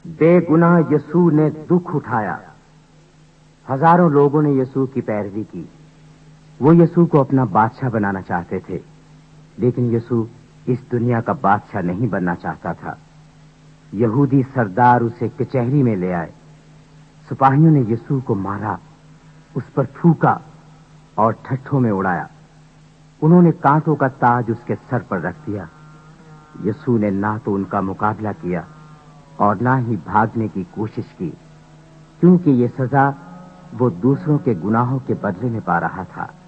बेगुनाह यीशु ने दुख उठाया। हजारों लोगों ने यीशु की पैरवी की। वो यीशु को अपना बादशाह बनाना चाहते थे, लेकिन यीशु इस दुनिया का बादशाह नहीं बनना चाहता था। यहूदी सरदार उसे कचहरी में ले आए। सिपाहियों ने यीशु को मारा, उस पर थूका और ठट्ठों में उड़ाया। उन्होंने कांटों का ताज उसके सर पर रख दिया। यीशु ने ना तो उनका मुकाबला किया और ना ही भागने की कोशिश की, क्योंकि ये सजा वो दूसरों के गुनाहों के बदले में पा रहा था।